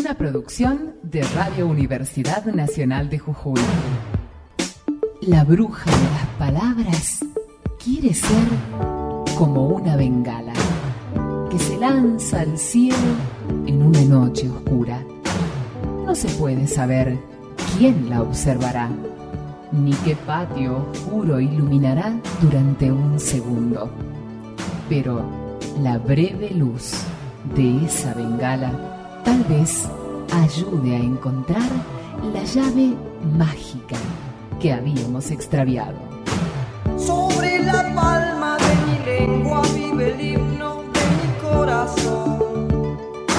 Una producción de Radio Universidad Nacional de Jujuy. La bruja de las palabras quiere ser como una bengala que se lanza al cielo en una noche oscura. No se puede saber quién la observará, ni qué patio oscuro iluminará durante un segundo. Pero la breve luz de esa bengala tal vez ayude a encontrar la llave mágica que habíamos extraviado. Sobre la palma de mi lengua vive el himno de mi corazón.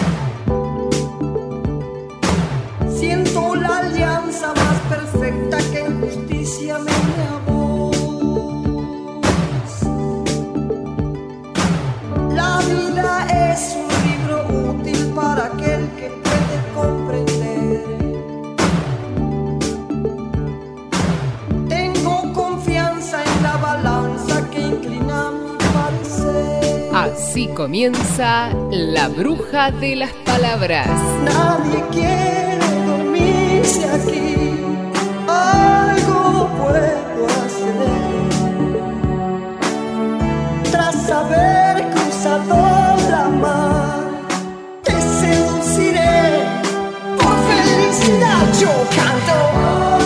Siento la alianza más perfecta que en justicia me une a vos. La vida es un libro útil para aquel que puede comprender. Tengo confianza en la balanza que inclina mi parecer. Así comienza La Bruja de las Palabras. Nadie quiere dormirse aquí. Algo puedo hacer. Tras haber cruzado la mar, te seduciré. Por felicidad yo canto.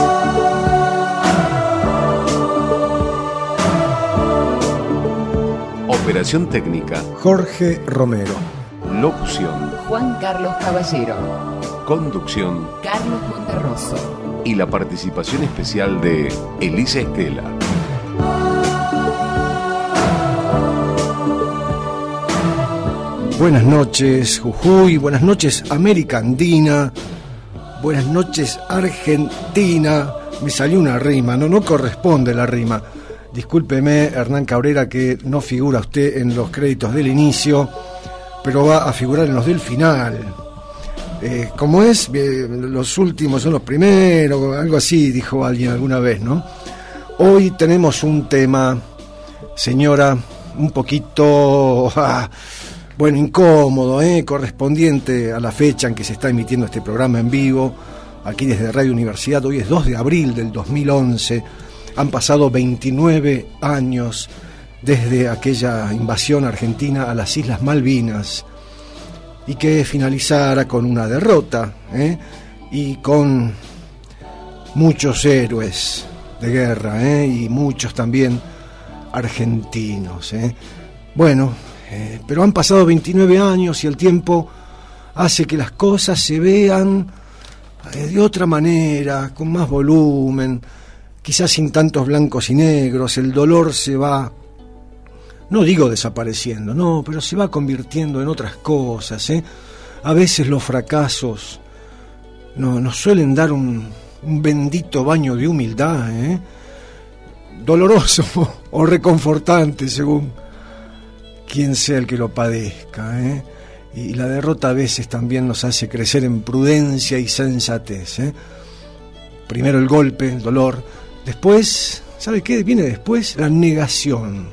Operación técnica Jorge Romero. Locución Juan Carlos Caballero. Conducción Carlos Monterroso. y la participación especial de Elisa Estela. Buenas noches Jujuy, buenas noches América Andina, buenas noches Argentina. Me salió una rima, no corresponde la rima. Discúlpeme, Hernán Cabrera, que no figura usted en los créditos del inicio, pero va a figurar en los del final. ¿Cómo es? Los últimos son los primeros, algo así dijo alguien alguna vez, ¿no? Hoy tenemos un tema, señora, un poquito, bueno, incómodo, correspondiente a la fecha en que se está emitiendo este programa en vivo, aquí desde Radio Universidad. Hoy es 2 de abril del 2011. Han pasado 29 años desde aquella invasión argentina a las Islas Malvinas y que finalizara con una derrota y con muchos héroes de guerra y muchos también argentinos. Bueno, pero han pasado 29 años y el tiempo hace que las cosas se vean de otra manera, con más volumen, quizás sin tantos blancos y negros. El dolor se va, no digo desapareciendo, no, pero se va convirtiendo en otras cosas. A veces los fracasos nos suelen dar un bendito baño de humildad, doloroso o reconfortante según quien sea el que lo padezca. Y la derrota a veces también nos hace crecer en prudencia y sensatez. Primero el golpe, el dolor. Después, ¿sabe qué viene después? La negación.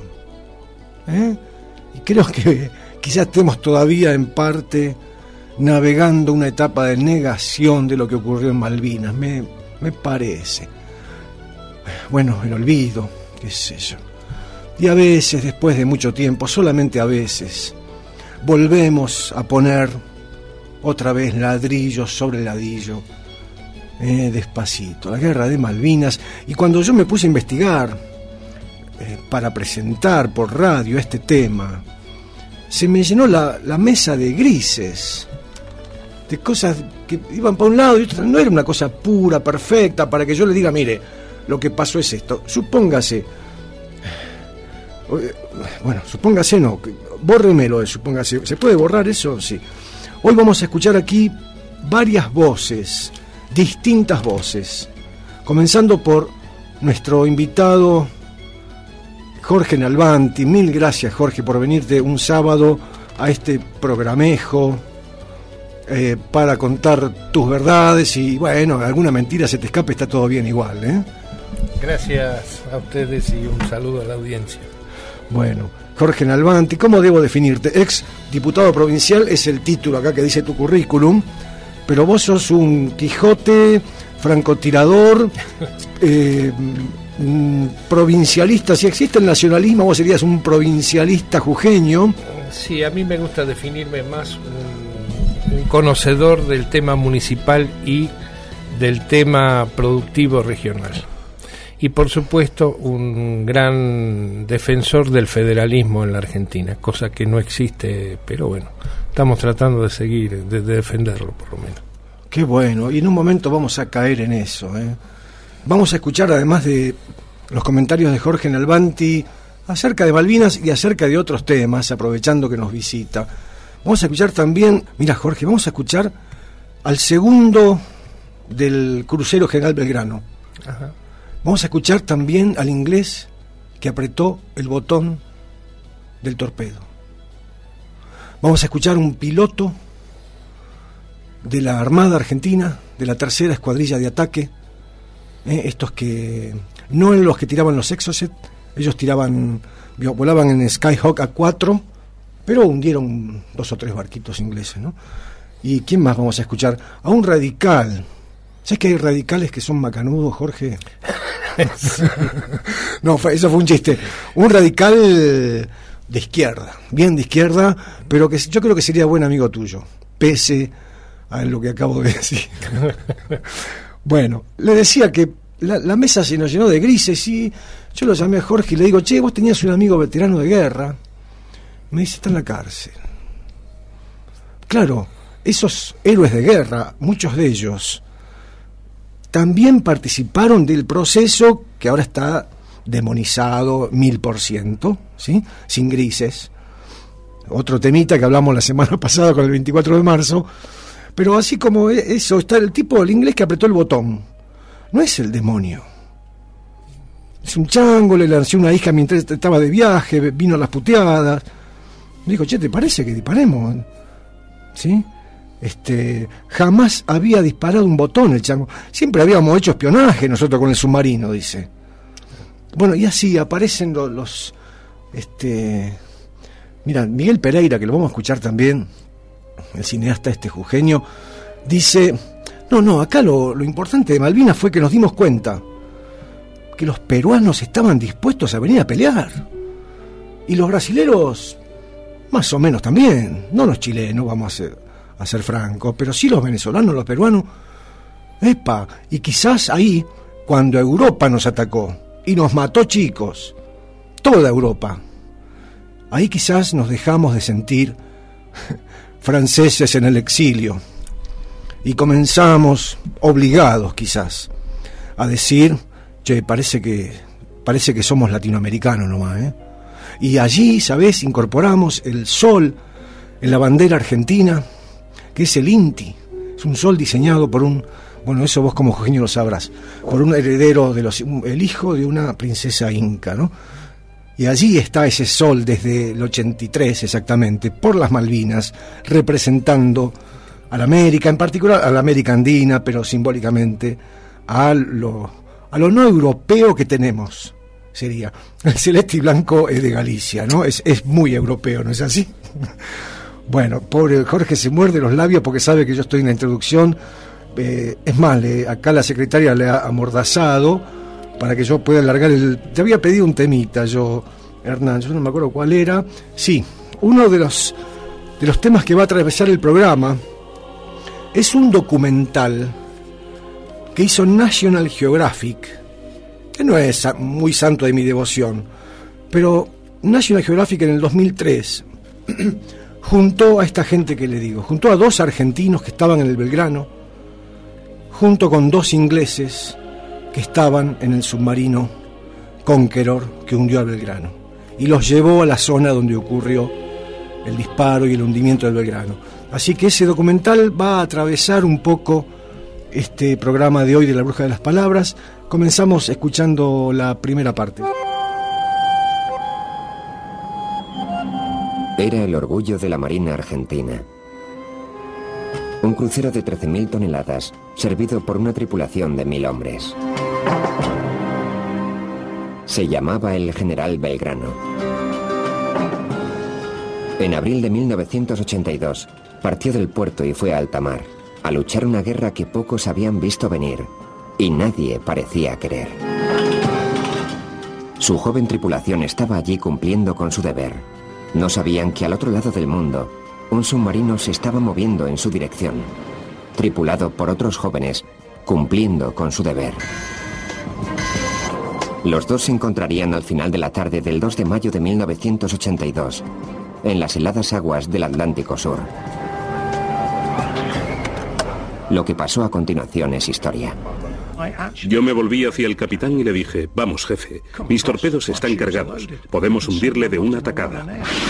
Y creo que quizás estemos todavía en parte navegando una etapa de negación de lo que ocurrió en Malvinas, me parece. Bueno, el olvido, qué sé yo. Y a veces, después de mucho tiempo, solamente a veces, volvemos a poner otra vez ladrillo sobre ladrillo. Despacito, la guerra de Malvinas. Y cuando yo me puse a investigar para presentar por radio este tema, se me llenó la mesa de grises, de cosas que iban para un lado y otro. No era una cosa pura, perfecta, para que yo le diga, mire, lo que pasó es esto. Supóngase, bueno, supóngase no, bórremelo de supóngase. ¿Se puede borrar eso? Sí. Hoy vamos a escuchar aquí varias voces, distintas voces, comenzando por nuestro invitado Jorge Nalbanti. Mil gracias, Jorge, por venirte un sábado a este programejo para contar tus verdades y, bueno, alguna mentira se te escape, está todo bien igual, Gracias a ustedes y un saludo a la audiencia. Bueno, Jorge Nalbanti, ¿cómo debo definirte? Ex diputado provincial es el título acá que dice tu currículum. pero vos sos un Quijote, francotirador, provincialista. Si existe el nacionalismo, vos serías un provincialista jujeño. Sí, a mí me gusta definirme más un conocedor del tema municipal y del tema productivo regional. Y por supuesto un gran defensor del federalismo en la Argentina, cosa que no existe, pero bueno, estamos tratando de seguir, de defenderlo por lo menos. Qué bueno, y en un momento vamos a caer en eso, ¿eh? Vamos a escuchar, además de los comentarios de Jorge Nalbanti acerca de Malvinas y acerca de otros temas, aprovechando que nos visita. Vamos a escuchar también, mira Jorge, vamos a escuchar al segundo del crucero General Belgrano. Ajá. Vamos a escuchar también al inglés que apretó el botón del torpedo. Vamos a escuchar un piloto de la Armada Argentina, de la tercera escuadrilla de ataque, estos que no eran los que tiraban los Exocet, ellos volaban en Skyhawk A4, pero hundieron 2 o 3 barquitos ingleses, ¿no? ¿Y quién más vamos a escuchar? A un radical. ¿Sabes que hay radicales que son macanudos, Jorge? No, eso fue un chiste. Un radical de izquierda, bien de izquierda, pero que yo creo que sería buen amigo tuyo, pese a lo que acabo de decir. Bueno, le decía que la mesa se nos llenó de grises y yo lo llamé a Jorge y le digo, che, vos tenías un amigo veterano de guerra. Me dice, está en la cárcel. Claro, esos héroes de guerra, muchos de ellos, también participaron del proceso que ahora está demonizado 1000%, ¿sí? Sin grises. Otro temita que hablamos la semana pasada con el 24 de marzo. Pero así como eso, está el tipo, el inglés que apretó el botón. No es el demonio. Es un chango, le lancé una hija mientras estaba de viaje, vino a las puteadas. Me dijo, che, ¿te parece que disparemos? ¿Sí? Jamás había disparado un botón el chango. Siempre habíamos hecho espionaje nosotros con el submarino, dice. Bueno, y así aparecen los mira, Miguel Pereira, que lo vamos a escuchar también, el cineasta jujeño, dice, no, acá lo importante de Malvinas fue que nos dimos cuenta que los peruanos estaban dispuestos a venir a pelear. Y los brasileros, más o menos también, no los chilenos, vamos a ser francos, pero sí los venezolanos, los peruanos. Epa, y quizás ahí, cuando Europa nos atacó y nos mató chicos, toda Europa, ahí quizás nos dejamos de sentir franceses en el exilio y comenzamos, obligados quizás, a decir, che, parece que somos latinoamericanos nomás, ¿eh? Y allí, ¿sabés? Incorporamos el sol en la bandera argentina, que es el INTI. Es un sol diseñado por bueno, eso vos como jujeño lo sabrás, por un heredero el hijo de una princesa inca, ¿no? Y allí está ese sol desde el 83 exactamente, por las Malvinas, representando a la América, en particular a la América andina, pero simbólicamente a lo no europeo que tenemos. Sería el celeste y blanco es de Galicia, ¿no? Es muy europeo, ¿no es así? Bueno, pobre Jorge se muerde los labios porque sabe que yo estoy en la introducción. Es más, acá la secretaria le ha amordazado para que yo pueda alargar te había pedido un temita yo, Hernán, yo no me acuerdo cuál era. Sí, uno de los temas que va a atravesar el programa es un documental que hizo National Geographic, que no es muy santo de mi devoción, pero National Geographic en el 2003 juntó a esta gente que le digo, juntó a 2 argentinos que estaban en el Belgrano, junto con 2 ingleses que estaban en el submarino Conqueror que hundió al Belgrano, y los llevó a la zona donde ocurrió el disparo y el hundimiento del Belgrano. Así que ese documental va a atravesar un poco este programa de hoy de La Bruja de las Palabras. Comenzamos escuchando la primera parte. Era el orgullo de la Marina Argentina. Un crucero de 13.000 toneladas, servido por una tripulación de 1.000 hombres. Se llamaba el General Belgrano. En abril de 1982, partió del puerto y fue a alta mar. a luchar una guerra que pocos habían visto venir y nadie parecía querer. Su joven tripulación estaba allí cumpliendo con su deber. No sabían que al otro lado del mundo, un submarino se estaba moviendo en su dirección, tripulado por otros jóvenes, cumpliendo con su deber. Los dos se encontrarían al final de la tarde del 2 de mayo de 1982, en las heladas aguas del Atlántico Sur. Lo que pasó a continuación es historia. Yo me volví hacia el capitán y le dije: vamos, jefe, mis torpedos están cargados, podemos hundirle de una tacada.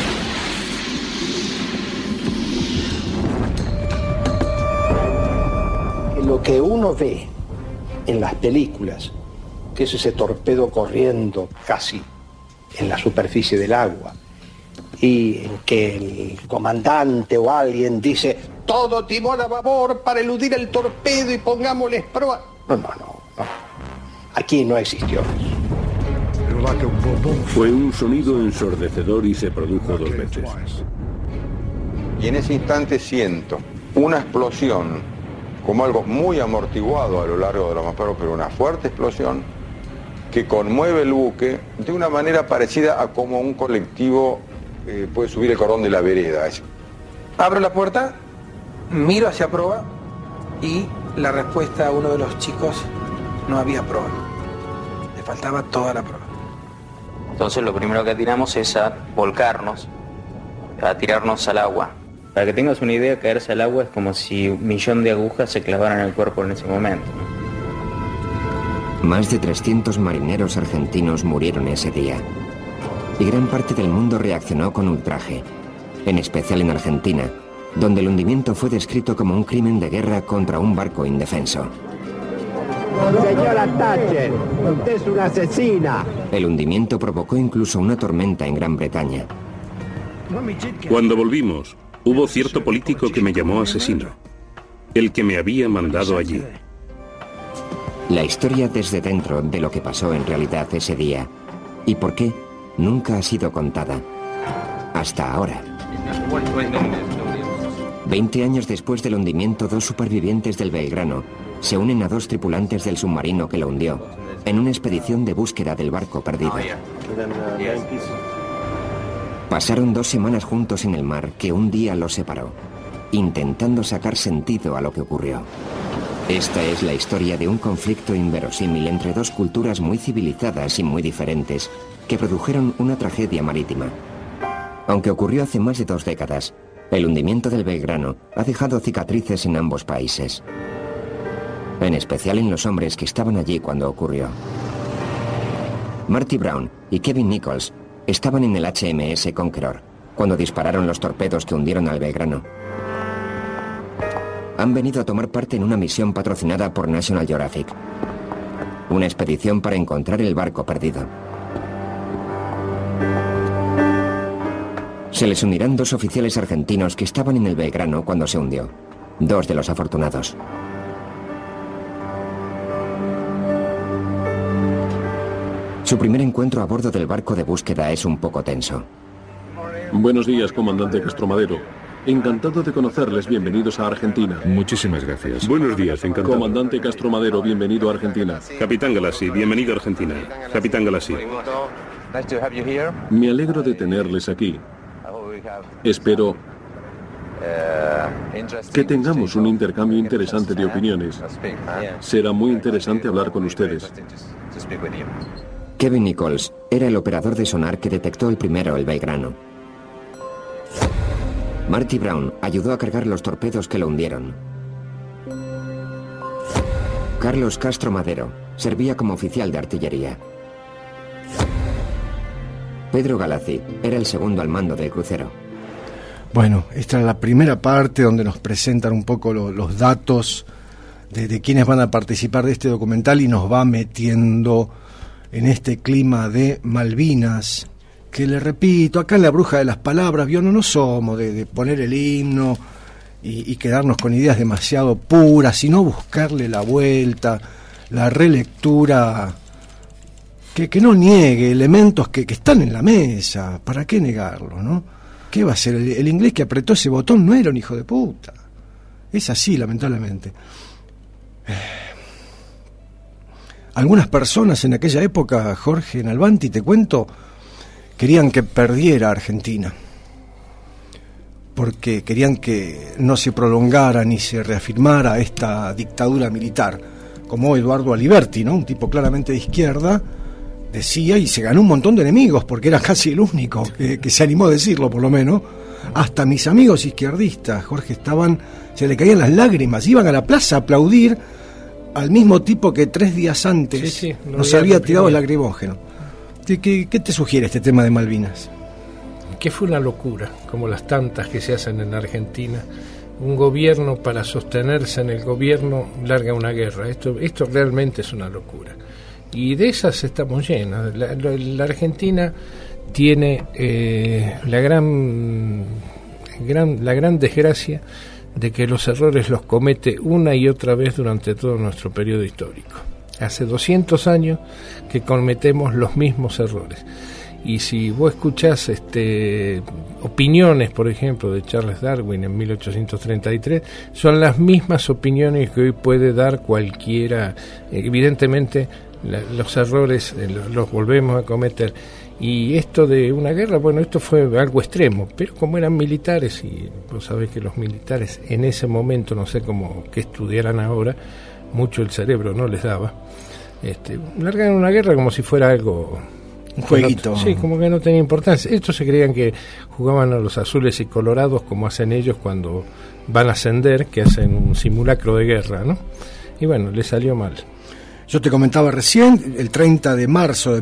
Lo que uno ve en las películas, que es ese torpedo corriendo casi en la superficie del agua, y en que el comandante o alguien dice: todo timón a babor para eludir el torpedo y pongámosles proa. No. Aquí no existió eso. Fue un sonido ensordecedor y se produjo 2 veces. Y en ese instante siento una explosión, como algo muy amortiguado a lo largo de los maperos, pero una fuerte explosión que conmueve el buque de una manera parecida a como un colectivo puede subir el cordón de la vereda. Abro la puerta, miro hacia proa y la respuesta a uno de los chicos: no había proa. Le faltaba toda la proa. Entonces lo primero que tiramos es a volcarnos, a tirarnos al agua. Para que tengas una idea, caerse al agua es como si 1.000.000 de agujas se clavaran en el cuerpo en ese momento. Más de 300 marineros argentinos murieron ese día. Y gran parte del mundo reaccionó con ultraje, en especial en Argentina, donde el hundimiento fue descrito como un crimen de guerra contra un barco indefenso. Señora Thatcher, usted es una asesina. El hundimiento provocó incluso una tormenta en Gran Bretaña. Cuando volvimos, hubo cierto político que me llamó asesino, el que me había mandado allí. La historia desde dentro de lo que pasó en realidad ese día y por qué nunca ha sido contada hasta ahora. 20 años después del hundimiento, 2 supervivientes del Belgrano se unen a 2 tripulantes del submarino que lo hundió en una expedición de búsqueda del barco perdido. Pasaron 2 semanas juntos en el mar que un día los separó, intentando sacar sentido a lo que ocurrió. Esta es la historia de un conflicto inverosímil entre 2 culturas muy civilizadas y muy diferentes que produjeron una tragedia marítima. Aunque ocurrió hace más de 2 décadas, el hundimiento del Belgrano ha dejado cicatrices en ambos países, en especial en los hombres que estaban allí cuando ocurrió. Marty Brown y Kevin Nichols estaban en el HMS Conqueror cuando dispararon los torpedos que hundieron al Belgrano. Han venido a tomar parte en una misión patrocinada por National Geographic, una expedición para encontrar el barco perdido. Se les unirán 2 oficiales argentinos que estaban en el Belgrano cuando se hundió, 2 de los afortunados. Su primer encuentro a bordo del barco de búsqueda es un poco tenso. Buenos días, comandante Castromadero. Encantado de conocerles, bienvenidos a Argentina. Muchísimas gracias. Buenos días, encantado. Comandante Castromadero, bienvenido a Argentina. Capitán Galassi, bienvenido a Argentina. Capitán Galassi. Me alegro de tenerles aquí. Espero que tengamos un intercambio interesante de opiniones. Será muy interesante hablar con ustedes. Kevin Nichols era el operador de sonar que detectó el primero el Belgrano. Marty Brown ayudó a cargar los torpedos que lo hundieron. Carlos Castro Madero servía como oficial de artillería. Pedro Galassi era el segundo al mando del crucero. Bueno, esta es la primera parte donde nos presentan un poco los datos de quienes van a participar de este documental y nos va metiendo en este clima de Malvinas, que le repito, acá en La Bruja de las Palabras, no somos de poner el himno y quedarnos con ideas demasiado puras, sino buscarle la vuelta, la relectura, que no niegue elementos que están en la mesa. ¿Para qué negarlo, no? ¿Qué va a ser? El inglés que apretó ese botón no era un hijo de puta. Es así, lamentablemente. Algunas personas en aquella época, Jorge Nalbanti, te cuento, querían que perdiera Argentina, porque querían que no se prolongara ni se reafirmara esta dictadura militar, como Eduardo Aliberti, ¿no? Un tipo claramente de izquierda, decía, y se ganó un montón de enemigos, porque era casi el único que se animó a decirlo, por lo menos. Hasta mis amigos izquierdistas, Jorge, se le caían las lágrimas, iban a la plaza a aplaudir al mismo tipo que 3 días antes nos había tirado el lacrimógeno. ¿Qué te sugiere este tema de Malvinas? Que fue una locura, como las tantas que se hacen en Argentina. Un gobierno, para sostenerse en el gobierno, larga una guerra. Esto realmente es una locura. Y de esas estamos llenas. La Argentina tiene la gran desgracia de que los errores los comete una y otra vez durante todo nuestro periodo histórico. Hace 200 años que cometemos los mismos errores. Y si vos escuchás opiniones, por ejemplo, de Charles Darwin en 1833, son las mismas opiniones que hoy puede dar cualquiera. Evidentemente, los errores los volvemos a cometer. Y esto de una guerra, bueno, esto fue algo extremo, pero como eran militares, y vos sabés que los militares en ese momento, no sé cómo que estudiaran ahora, mucho el cerebro no les daba, largaron una guerra como si fuera algo... Un jueguito. Sí, como que no tenía importancia. Estos se creían que jugaban a los azules y colorados como hacen ellos cuando van a ascender, que hacen un simulacro de guerra, ¿no? Y bueno, les salió mal. Yo te comentaba recién, el 30 de marzo de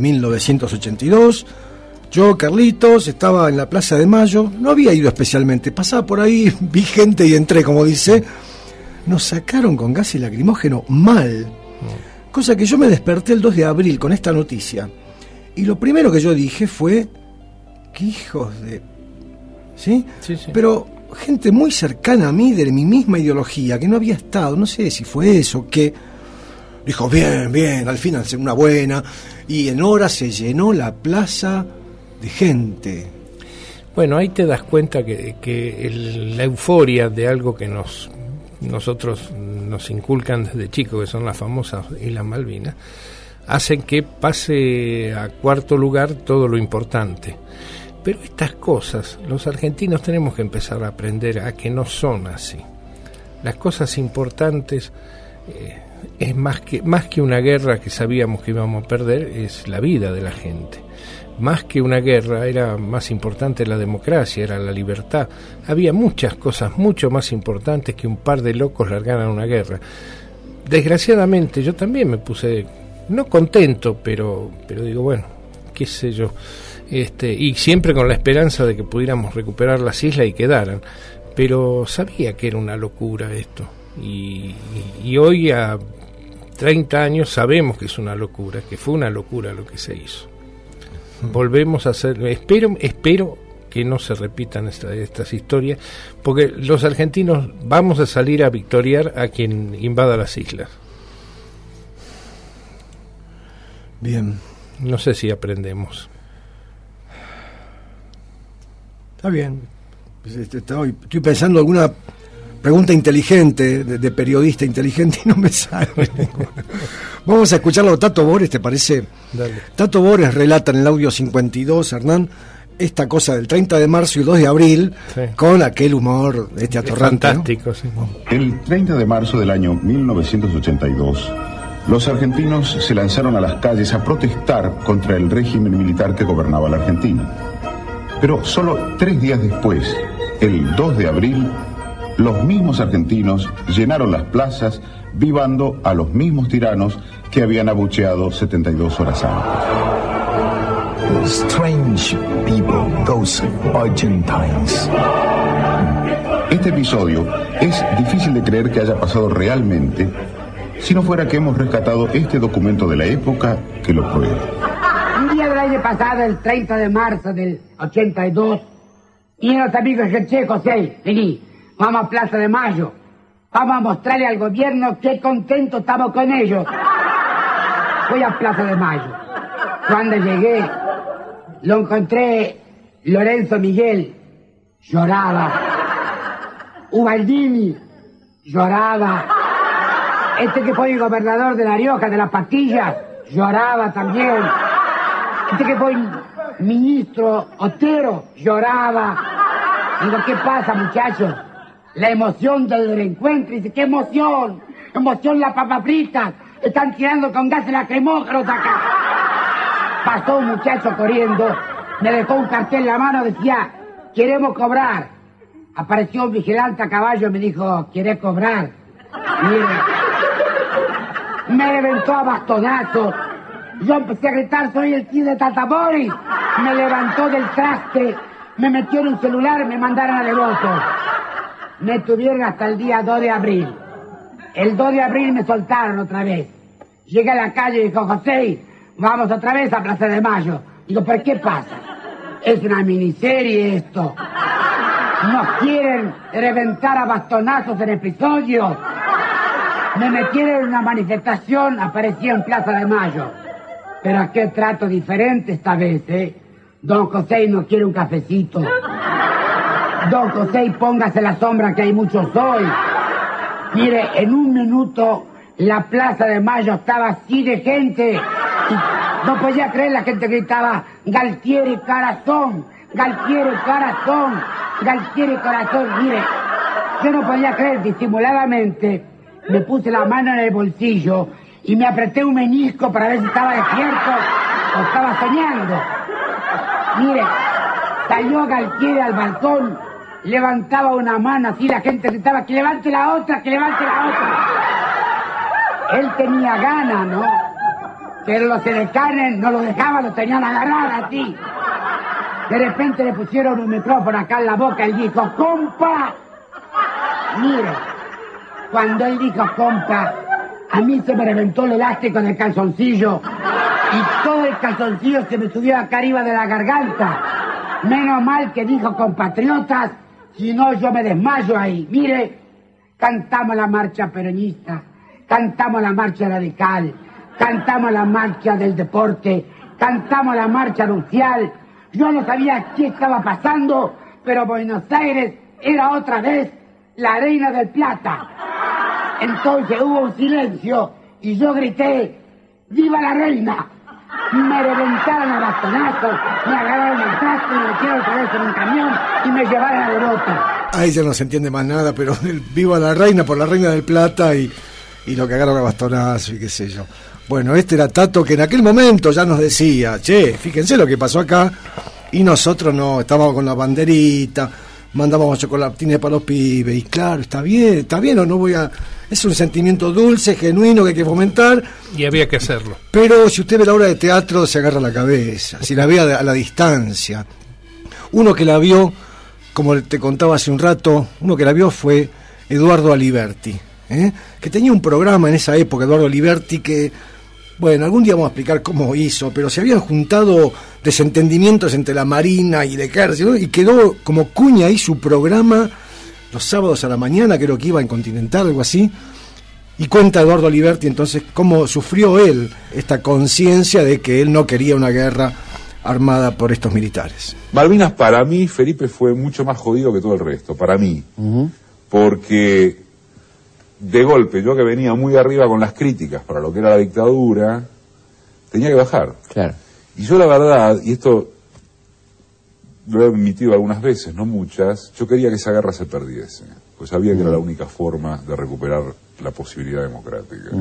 1982, yo, Carlitos, estaba en la Plaza de Mayo, no había ido especialmente, pasaba por ahí, vi gente y entré, como dice, nos sacaron con gas y lacrimógeno mal, cosa que yo me desperté el 2 de abril con esta noticia, y lo primero que yo dije fue, qué hijos de... ¿Sí? Sí. Pero gente muy cercana a mí, de mi misma ideología, que no había estado, no sé si fue eso, que... Dijo, bien, al final una buena, y en horas se llenó la plaza de gente. Bueno, ahí te das cuenta que la euforia de algo que nosotros nos inculcan desde chicos, que son las famosas Islas Malvinas, hacen que pase a cuarto lugar todo lo importante. Pero estas cosas, los argentinos tenemos que empezar a aprender a que no son así. Las cosas importantes... es más que una guerra que sabíamos que íbamos a perder, es la vida de la gente. Más que una guerra, era más importante la democracia, era la libertad. Había muchas cosas mucho más importantes que un par de locos largaran una guerra. Desgraciadamente, yo también me puse, no contento, pero digo, bueno, qué sé yo, y siempre con la esperanza de que pudiéramos recuperar las islas y quedaran. Pero sabía que era una locura esto. Y hoy a 30 años sabemos que es una locura, que fue una locura lo que se hizo. Volvemos a hacer, espero que no se repitan estas historias, porque los argentinos vamos a salir a victoriar a quien invada las islas. Bien. No sé si aprendemos. Está bien. Estoy pensando alguna pregunta inteligente, de periodista inteligente, y no me sale. Vamos a escucharlo a Tato Bores, ¿te parece? Dale. Tato Bores relata en el audio 52, Hernán, esta cosa del 30 de marzo y 2 de abril, sí, con aquel humor atorrante. Fantástico, ¿no? Sí. El 30 de marzo del año 1982, los argentinos se lanzaron a las calles a protestar contra el régimen militar que gobernaba la Argentina. Pero solo 3 días después, el 2 de abril, los mismos argentinos llenaron las plazas vivando a los mismos tiranos que habían abucheado 72 horas antes. Strange people, those Argentines. Este episodio es difícil de creer que haya pasado realmente, si no fuera que hemos rescatado este documento de la época que lo prueba. Un día del año pasado, el 30 de marzo del 82, y los amigos de Che, José, vení, vamos a Plaza de Mayo, vamos a mostrarle al gobierno qué contento estamos con ellos. Voy a Plaza de Mayo. Cuando llegué, lo encontré Lorenzo Miguel, lloraba. Ubaldini, lloraba. Este que fue el gobernador de La Rioja, de las pastillas, lloraba también. Este que fue ministro Otero, lloraba. Digo, ¿qué pasa, muchachos? La emoción del delincuente. Dice, ¿qué emoción? Emoción las papas fritas. Están tirando con gases lacrimógenos acá. Pasó un muchacho corriendo, me dejó un cartel en la mano, decía, queremos cobrar. Apareció un vigilante a caballo y me dijo, ¿quieres cobrar? Mire, me levantó a bastonazos. Yo empecé a gritar, soy el tío de Tatamori. Me levantó del traste, me metió en un celular y me mandaron a Devoto. Me tuvieron hasta el día 2 de abril. El 2 de abril me soltaron otra vez. Llegué a la calle y dijo, José, vamos otra vez a Plaza de Mayo. Digo, ¿pero qué pasa? Es una miniserie esto. Nos quieren reventar a bastonazos en episodios. Me metieron en una manifestación, aparecí en Plaza de Mayo. Pero ¿a qué trato diferente esta vez, Don José no quiere un cafecito. Don José, póngase la sombra que hay muchos hoy. Mire, en un minuto la Plaza de Mayo estaba así de gente. Y no podía creer, la gente gritaba, Galtieri Corazón, Galtieri Corazón, Galtieri Corazón. Mire, yo no podía creer, disimuladamente me puse la mano en el bolsillo y me apreté un menisco para ver si estaba despierto o estaba soñando. Mire, salió Galtieri al balcón, levantaba una mano así, la gente gritaba, que levante la otra, que levante la otra. Él tenía ganas, ¿no? Pero los edecanes no lo dejaban, lo tenían agarrado así. De repente le pusieron un micrófono acá en la boca y dijo, ¡compa! Mire, cuando él dijo compa, a mí se me reventó el elástico del calzoncillo y todo el calzoncillo se me subió acá arriba de la garganta. Menos mal que dijo compatriotas, si no yo me desmayo ahí. Mire, cantamos la marcha peronista, cantamos la marcha radical, cantamos la marcha del deporte, cantamos la marcha nupcial. Yo no sabía qué estaba pasando, pero Buenos Aires era otra vez la reina del Plata. Entonces hubo un silencio y yo grité, ¡viva la reina! Me reventaron a bastonazos, me agarraron el traste, me metieron otra vez en un camión y me llevaron a Devoto. Ahí ya no se entiende más nada, pero viva la reina por la reina del Plata y lo que agarran a bastonazo y qué sé yo. Bueno, este era Tato, que en aquel momento ya nos decía, che, fíjense lo que pasó acá, y nosotros no, estábamos con la banderita, mandábamos chocolatines para los pibes, y claro, está bien, o no voy a... Es un sentimiento dulce, genuino, que hay que fomentar. Y había que hacerlo. Pero si usted ve la obra de teatro, se agarra la cabeza, si la ve a la distancia. Uno que la vio, como te contaba hace un rato, uno que la vio fue Eduardo Aliberti, que tenía un programa en esa época, Eduardo Aliberti, que... Bueno, algún día vamos a explicar cómo hizo, pero se habían juntado desentendimientos entre la Marina y el Ejército, ¿no? Y quedó como cuña ahí su programa los sábados a la mañana, creo que iba en Continental, algo así, y cuenta Eduardo Aliberti entonces cómo sufrió él esta conciencia de que él no quería una guerra armada por estos militares. Malvinas para mí, Felipe, fue mucho más jodido que todo el resto, para mí, porque... De golpe, yo que venía muy arriba con las críticas para lo que era la dictadura, tenía que bajar. Claro. Y yo la verdad, y esto lo he admitido algunas veces, no muchas, yo quería que esa guerra se perdiese, pues sabía que era la única forma de recuperar la posibilidad democrática.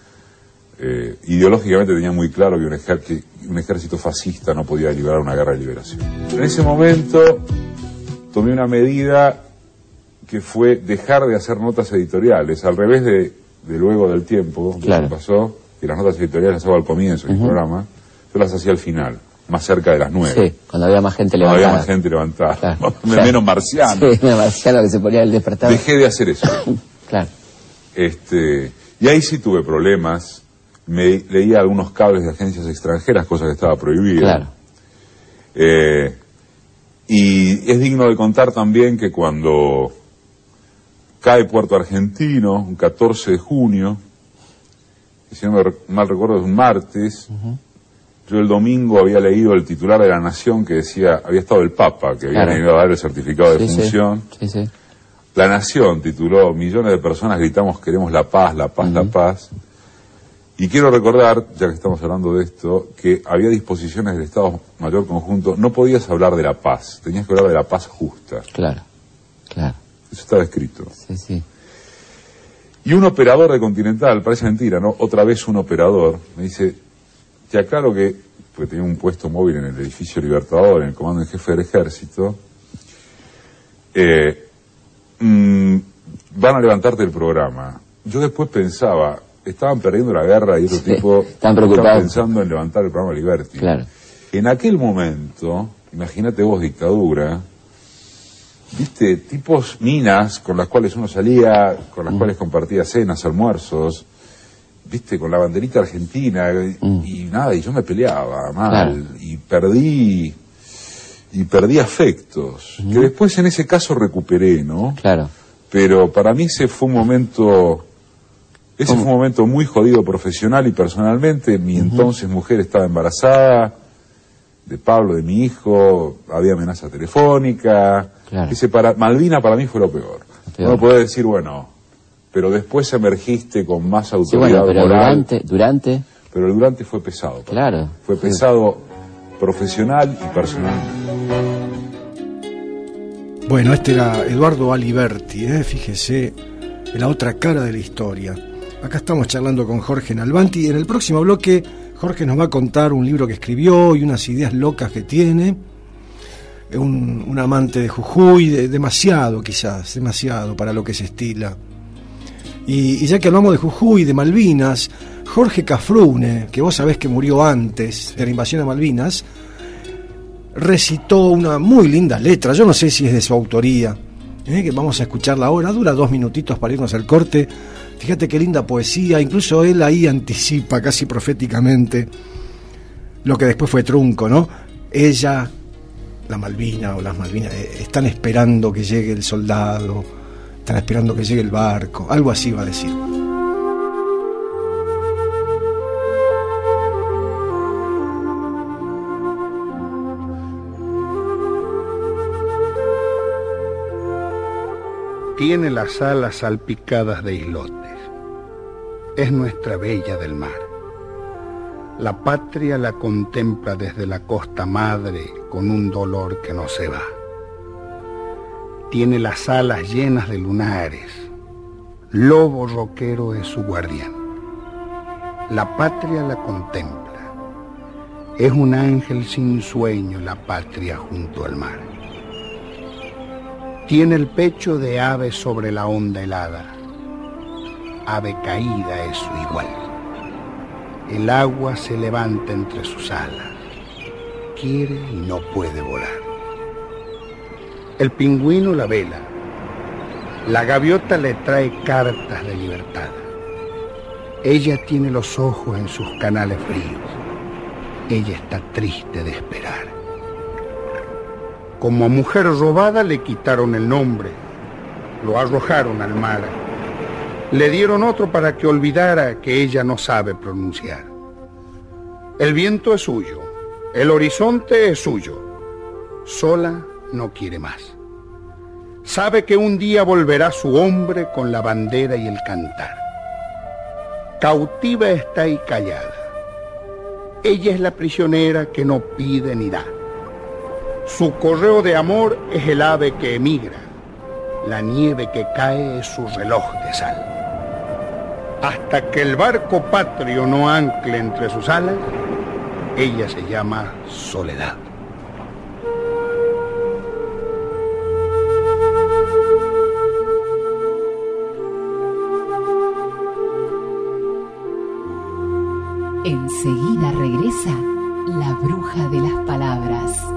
Ideológicamente tenía muy claro que un ejército fascista no podía librar una guerra de liberación. En ese momento tomé una medida que fue dejar de hacer notas editoriales, al revés de luego del tiempo, claro, que pasó, que las notas editoriales las hago al comienzo del programa, yo las hacía al final, más cerca de las 9. Sí, cuando había más gente levantada. Cuando había más gente levantada, claro, menos marciano. Sí, menos marciano que se ponía el despertador. Dejé de hacer eso. Claro. Y ahí sí tuve problemas, me leía algunos cables de agencias extranjeras, cosa que estaba prohibida. Claro. Y es digno de contar también que cuando cae Puerto Argentino, un 14 de junio, que si no me mal recuerdo es un martes, yo el domingo había leído el titular de La Nación que decía, había estado el Papa, que había venido a dar el certificado de función. Sí. La Nación tituló: millones de personas gritamos queremos la paz, la paz, la paz. Y quiero recordar, ya que estamos hablando de esto, que había disposiciones del Estado Mayor Conjunto. No podías hablar de la paz, tenías que hablar de la paz justa. Claro, claro. Eso estaba escrito. Sí, sí. Y un operador de Continental, parece mentira, ¿no? Otra vez un operador, me dice, te aclaro que, porque tenía un puesto móvil en el edificio Libertador, en el comando en jefe del ejército, van a levantarte el programa. Yo después pensaba, estaban perdiendo la guerra y otro tipo estaban pensando en levantar el programa Liberty. Claro. En aquel momento, imagínate vos, dictadura, viste, tipos minas con las cuales uno salía, con las cuales compartía cenas, almuerzos, viste, con la banderita argentina, y nada, y yo me peleaba mal, y perdí afectos, que después en ese caso recuperé, ¿no? Claro. Pero para mí ese fue un momento muy jodido profesional y personalmente. Mi entonces mujer estaba embarazada de Pablo, de mi hijo, había amenaza telefónica. Claro. Malvina para mí fue lo peor. Uno puede decir, bueno, pero después emergiste con más autoridad moral. Durante. Pero el durante fue pesado. Claro. Fue pesado profesional y personal. Bueno, este era Eduardo Aliberti, fíjese, en la otra cara de la historia. Acá estamos charlando con Jorge Nalbanti. En el próximo bloque, Jorge nos va a contar un libro que escribió y unas ideas locas que tiene. Un amante de Jujuy, demasiado para lo que se estila. Y ya que hablamos de Jujuy, de Malvinas, Jorge Cafrune, que vos sabés que murió antes de la invasión a Malvinas, recitó una muy linda letra, yo no sé si es de su autoría, que vamos a escucharla ahora, dura 2 minutitos para irnos al corte. Fíjate qué linda poesía, incluso él ahí anticipa casi proféticamente lo que después fue trunco, ¿no? Ella, la Malvina o las Malvinas, están esperando que llegue el soldado, están esperando que llegue el barco, algo así va a decir. Tiene las alas salpicadas de islotes. Es nuestra bella del mar. La patria la contempla desde la costa madre con un dolor que no se va. Tiene las alas llenas de lunares. Lobo roquero es su guardián. La patria la contempla. Es un ángel sin sueño la patria junto al mar. Tiene el pecho de ave sobre la onda helada. Ave caída es su igual. El agua se levanta entre sus alas. Quiere y no puede volar. El pingüino la vela. La gaviota le trae cartas de libertad. Ella tiene los ojos en sus canales fríos. Ella está triste de esperar. Como a mujer robada le quitaron el nombre, lo arrojaron al mar, le dieron otro para que olvidara que ella no sabe pronunciar. El viento es suyo, el horizonte es suyo, sola no quiere más. Sabe que un día volverá su hombre con la bandera y el cantar. Cautiva está y callada. Ella es la prisionera que no pide ni da. Su correo de amor es el ave que emigra. La nieve que cae es su reloj de sal. Hasta que el barco patrio no ancle entre sus alas, ella se llama soledad. Enseguida regresa la bruja de las palabras.